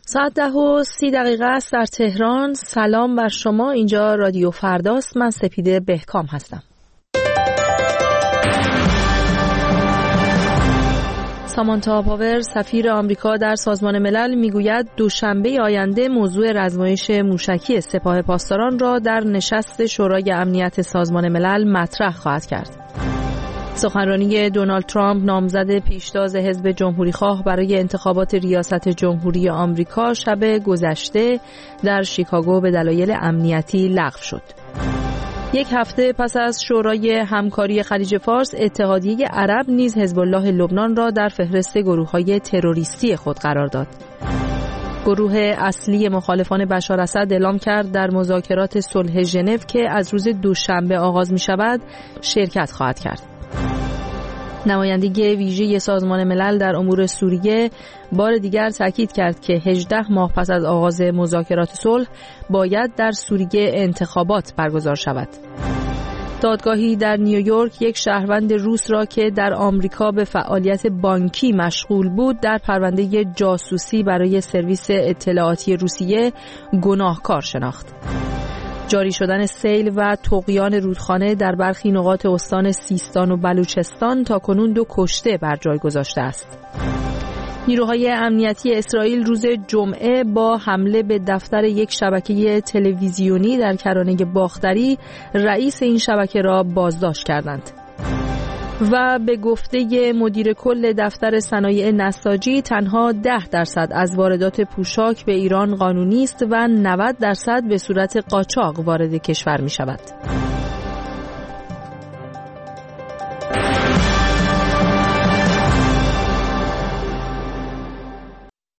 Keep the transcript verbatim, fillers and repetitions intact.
ساعت ده و سی دقیقه است در تهران. سلام بر شما، اینجا رادیو فرداست. من سپیده بهکام هستم. سامانتا پاور سفیر آمریکا در سازمان ملل میگوید دوشنبه آینده موضوع رزمایش موشکی سپاه پاسداران را در نشست شورای امنیت سازمان ملل مطرح خواهد کرد. سخنرانی دونالد ترامپ نامزد پیشتاز حزب جمهوریخواه برای انتخابات ریاست جمهوری آمریکا شب گذشته در شیکاگو به دلایل امنیتی لغو شد. یک هفته پس از شورای همکاری خلیج فارس، اتحادیه عرب نیز حزب الله لبنان را در فهرست گروه‌های تروریستی خود قرار داد. گروه اصلی مخالفان بشار اسد اعلام کرد در مذاکرات صلح ژنو که از روز دوشنبه آغاز می‌شود شرکت خواهد کرد. نمایندگی ویژه سازمان ملل در امور سوریه بار دیگر تاکید کرد که هجده ماه پس از آغاز مذاکرات صلح باید در سوریه انتخابات برگزار شود. دادگاهی در نیویورک یک شهروند روس را که در آمریکا به فعالیت بانکی مشغول بود در پرونده جاسوسی برای سرویس اطلاعاتی روسیه گناهکار شناخت. جاری شدن سیل و طغیان رودخانه در برخی نقاط استان سیستان و بلوچستان تاکنون دو کشته بر جای گذاشته است. نیروهای امنیتی اسرائیل روز جمعه با حمله به دفتر یک شبکه تلویزیونی در کرانه باختری رئیس این شبکه را بازداشت کردند. و به گفته مدیر کل دفتر صنایع نساجی تنها ده درصد از واردات پوشاک به ایران قانونی است و نود درصد به صورت قاچاق وارد کشور می شود.